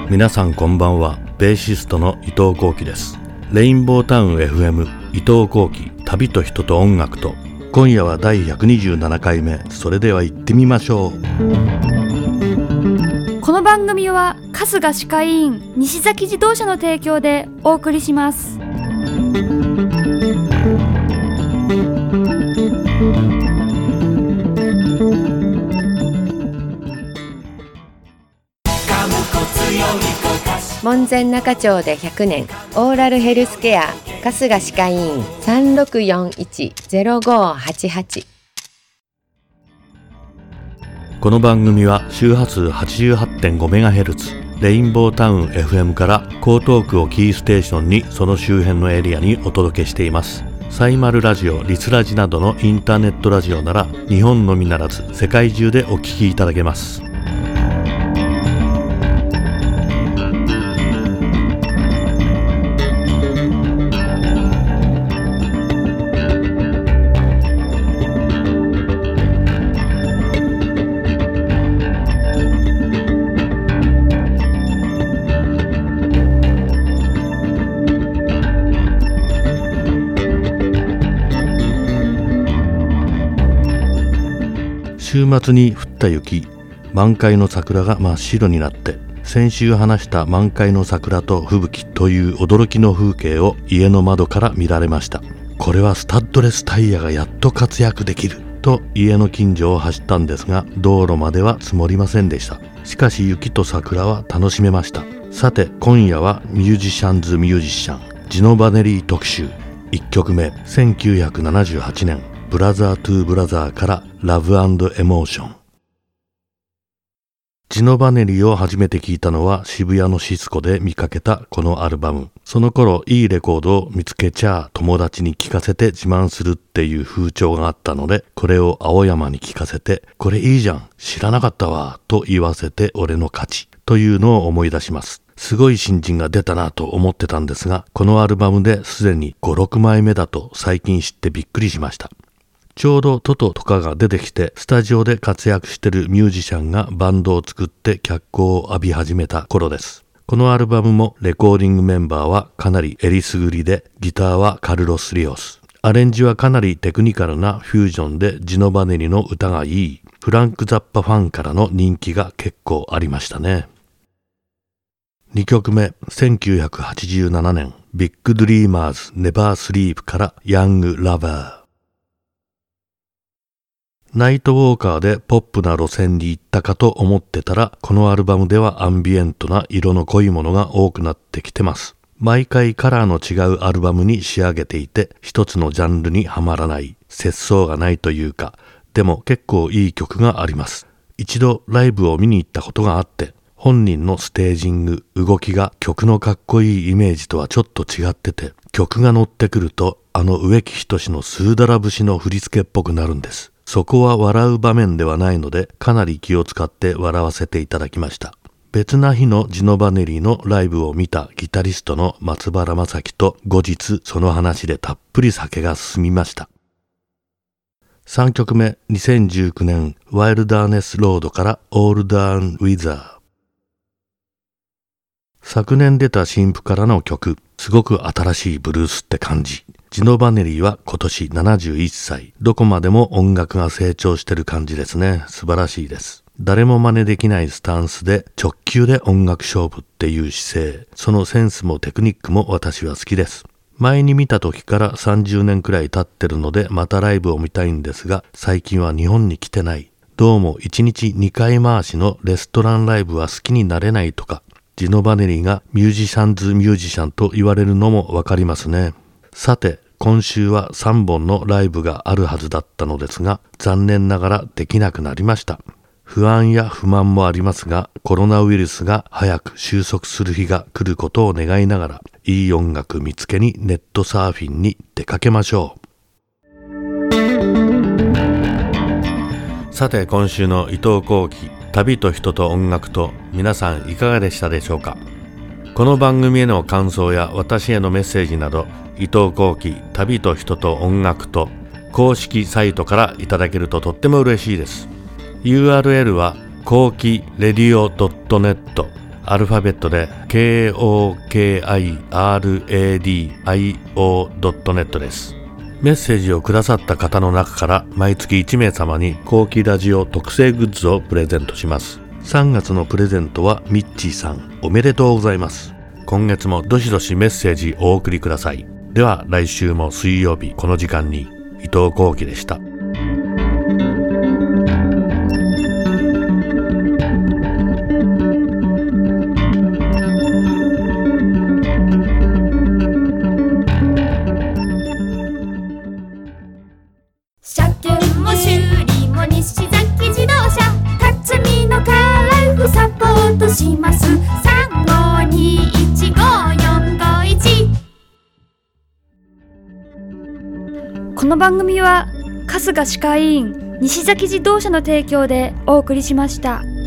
皆さんこんばんは。ベーシストの伊藤幸喜です。レインボータウン FM 伊藤幸喜、旅と人と音楽と。今夜は第127回目。それでは行ってみましょう。 この番組は春日歯科医院西崎自動車の提供でお送りします。 門前仲町で100年オーラルヘルスケア春日歯科医院 3641-0588。 この番組は周波数 88.5MHz レインボータウン FM から江東区をキーステーションにその周辺のエリアにお届けしています。サイマルラジオ、リスラジなどのインターネットラジオなら日本のみならず世界中でお聞きいただけます。週末に降った雪、満開の桜が真っ白になって、先週話した満開の桜と吹雪という驚きの風景を家の窓から見られました。これはスタッドレスタイヤがやっと活躍できると家の近所を走ったんですが、道路までは積もりませんでした。しかし雪と桜は楽しめました。さて今夜はミュージシャンズミュージシャンジノバネリー特集。1曲目、1978年ブラザートゥーブラザーからラブ&エモーション。ジノバネリを初めて聞いたのは渋谷のシスコで見かけたこのアルバム。その頃いいレコードを見つけちゃ友達に聞かせて自慢するっていう風潮があったので、これを青山に聞かせて、これいいじゃん、知らなかったわと言わせて俺の勝ちというのを思い出します。すごい新人が出たなと思ってたんですが、このアルバムですでに5、6枚目だと最近知ってびっくりしました。ちょうどトトとかが出てきてスタジオで活躍してるミュージシャンがバンドを作って脚光を浴び始めた頃です。このアルバムもレコーディングメンバーはかなりえりすぐりで、ギターはカルロス・リオス。アレンジはかなりテクニカルなフュージョンでジノバネリの歌がいい。フランク・ザッパファンからの人気が結構ありましたね。2曲目、1987年ビッグドリーマーズ・ネバースリープからヤング・ラバー。ナイトウォーカーでポップな路線に行ったかと思ってたら、このアルバムではアンビエントな色の濃いものが多くなってきてます。毎回カラーの違うアルバムに仕上げていて、一つのジャンルにはまらない、節操がないというか、でも結構いい曲があります。一度ライブを見に行ったことがあって、本人のステージング、動きが曲のかっこいいイメージとはちょっと違ってて、曲が乗ってくると植木等のスーダラ節の振り付けっぽくなるんです。そこは笑う場面ではないので、かなり気を使って笑わせていただきました。別な日のジノバネリのライブを見たギタリストの松原正樹と後日その話でたっぷり酒が進みました。3曲目、2019年ワイルダーネスロードからオールダーンウィザー。昨年出た新譜からの曲、すごく新しいブルースって感じ。ジノバネリーは今年71歳。どこまでも音楽が成長してる感じですね。素晴らしいです。誰も真似できないスタンスで直球で音楽勝負っていう姿勢。そのセンスもテクニックも私は好きです。前に見た時から30年くらい経ってるのでまたライブを見たいんですが、最近は日本に来てない。どうも1日2回回しのレストランライブは好きになれないとか、ジノバネリーがミュージシャンズミュージシャンと言われるのもわかりますね。さて、今週は3本のライブがあるはずだったのですが、残念ながらできなくなりました。不安や不満もありますが、コロナウイルスが早く収束する日が来ることを願いながら、いい音楽見つけにネットサーフィンに出かけましょう。さて今週の伊藤幸喜、旅と人と音楽と、皆さんいかがでしたでしょうか。この番組への感想や私へのメッセージなど、伊藤幸喜、旅と人と音楽と公式サイトからいただけるととっても嬉しいです。URL は幸喜レディオ .net アルファベットで KOKIRADIO.net です。メッセージをくださった方の中から毎月1名様に後期ラジオ特製グッズをプレゼントします。3月のプレゼントはミッチーさん、おめでとうございます。今月もどしどしメッセージお送りください。では来週も水曜日この時間に伊藤幸喜でした。 車検も修理も西崎自動車辰巳のカラフサポートします。35215451。この番組は春日歯科医院西崎自動車の提供でお送りしました。